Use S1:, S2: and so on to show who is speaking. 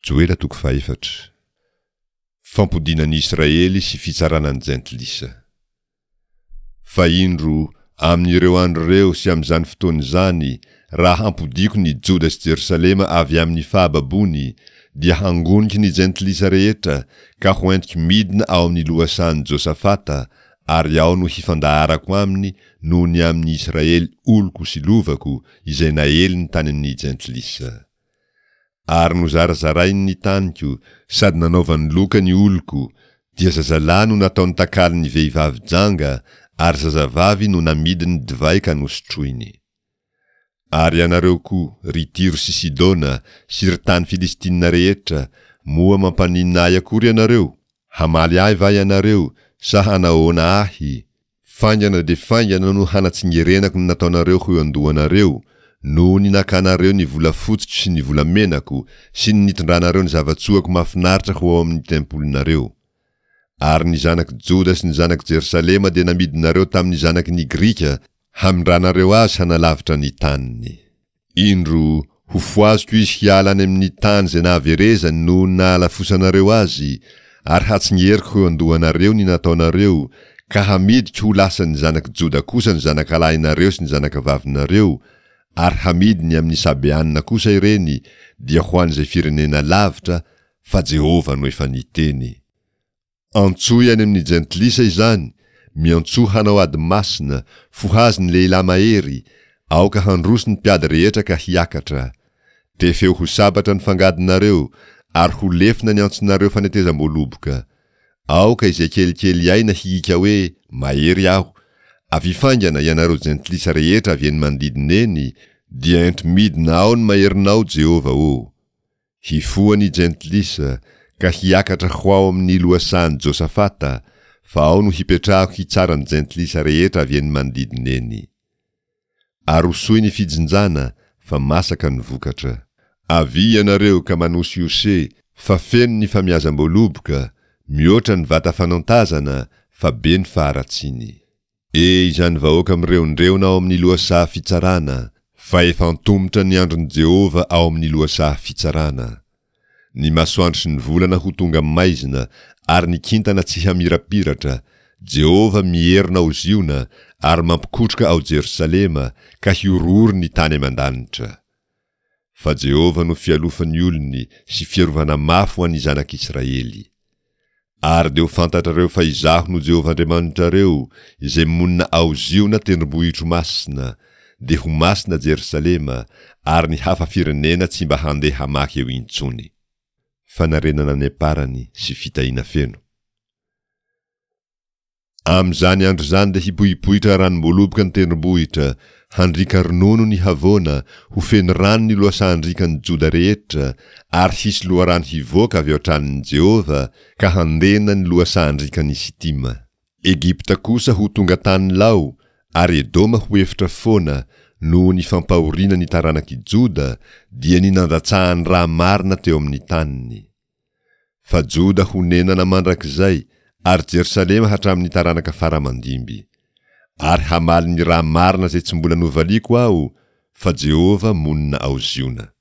S1: Joela 4. Fampodinan'ny Israely sy fitsaranan'ny Jentilisa. Fa indro amin'ireo andro reo sy amin'izany fotoana izany, raha hampodiko ny Joda sy Jerusalema avy amin'ny fahababony, dia hangoniky ny Jentilisa rehetra ka hoentiky midina ao amin'ny lohasan'i Josafata, ary ao no hifandaharako aminy noho ny amin'ny Israely oloko sy lovako izay naely ny tanin'ny Jentilisa. Ary nozarazarainy ny taniko, sady nanaovany loka ny oloko, dia zazalahy no nataony takali ny vehivavy janga, ary zazavavy no namidiny divay ka nosotroiny. Ary ianareo koa, ry Tiro sy Sidona, sy ry tany Filistina rehetra, moa mampaninay akory ianareo? Hamaly ahy va ianareo, sa hanahoana ahy? Faingana de faingana no hanatsingerenako ny nataonareo ho andohanareo, no ny nakanareo ny vola fotsitry sy ny vola menako, sy ny nitondranareo ny zavatsoako mafinaritra ho ao amin'ny tempolinareo. Ary ny zanaky Joda sy ny zanaky Jerusalema de namidinareo tamin'ny zanaky ny Grika, hamindranareo azy hanalavitra ny taniny. Indro ho foaziko izy hiala any amin'ny tany zay nahaverezany no nahalafosanareo azy, ary hatsingeriko ho andohanareo ny nataonareo, ka hamidiko ho lasa ny zanaky Joda kosa ny zanakalahinareo sy ny zanakavavinareo, ary hamidiny amin'ny sabeanina kosa ireny, dia ho an'izay firenena lavitra, fa Jehova no efa niteny. Antsoy any amin'ny Jentilisa izany, miantso hanao ady masina, fohazy ny lehilahy mahery, aoka handroso ny mpiady rehetra ka hiakatra. Tefeo ho sabatra ny fangadinareo, ary ho lefina ny antsonareo fanetezam-boaloboka. Aoka izay kelikely aina hiika hoe, mahery aho. Avy faingana ianareo Jentilisa rehetra avy eny manodidina eny, dia ento midina ao ny maherinao Jehova o. Hifoany Jentilisa, ka hiakatra ho ao amin'ny lohasan'i Josafata, fa ao no hipetrahako hitsara ny Jentilisa rehetra avy eny manodidina eny. Arosoy ny fijinjana, fa masaka ny vokatra. Avy ianareo ka manosy Iose, fa feno ny famiazam-boaloboka, mihoatra ny vata fanantazana, fa be ny faharatsiny. Izany vahoaka mireondreona ao amin'ny lohasaha fitsarana, fa efa antomotra ny andron'i Jehova ao amin'ny lohasaha fitsarana. Ny masoandro sy ny volana ho tonga maizina, ary ny kintana tsy hamirapiratra, Jehova mierina ao Ziona, ary mampikotroka ao Jerusalema, ka hiororo ny tany aman-danitra. Fa Jehova no fialofan'ny olony sy fiarovana mafy ho an'ny zanak'Israely. Ary de ho fantatrareo fa izaho no Jehova Andriamanitrareo, izay monina ao Ziona tendrombohitro masina, de ho masina Jerusalema, ary ny hafa firenena tsy mba handeha hamaky eo intsony. Fanarenana ny aparany sy fitahina feno. Am'izany andro zany de hipohipohitra ranom-boaloboka ny tendrombohitra, handrika ronono ny havoana, ho feno rano ny lohasahandrikan'ny Joda rehetra, ary hisy loharano hivoaka avy ao tranon'ny Jehova, ka handena ny lohasahandrikan'ny Sitima. Egipta kosa ho tonga tany lao, ary Edoma ho efitra foana, noho ny fampahoriana ny taranak'i Joda, dia ny nandatsahany raha marina teo amin'ny taniny. Fa Joda ho nenana mandrakizay, ary Jerusalema hatramin'ny taranaka faramandimby. Ary hamaly ny raha marina zay tsy mbola novaliako ao, fa Jehova monina ao Ziona.